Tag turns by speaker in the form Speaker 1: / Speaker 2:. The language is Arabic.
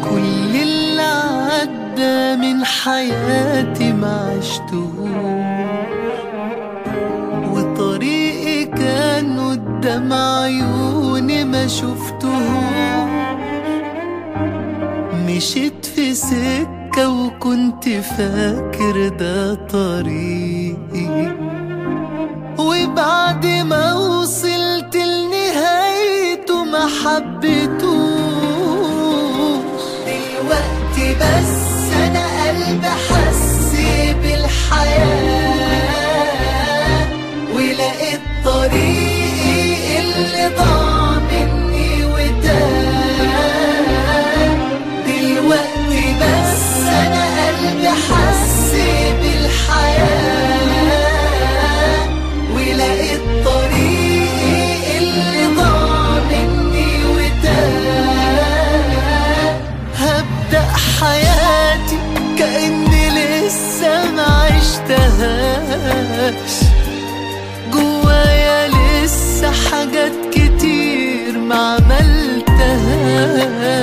Speaker 1: كل اللي عدى من حياتي ما عشتهوش، وطريقي كان قدام عيوني ما شفتهوش. مشيت في سكة وكنت فاكر ده طريقي، وبعد ما وصلت لنهايته ما حبيتوش. دلوقتي بس انا قلبي حس بالحياة، ولقيت طريقي اللي ضاع مني وتاه. دلوقتي بس انا قلبي حس بالحياة، ولقيت طريقي اللي ضاع مني وتاه. هبدأ حياتي كأني لسه ما عشتهاش، جوايا لسه حاجات كتير ما عملتهاش.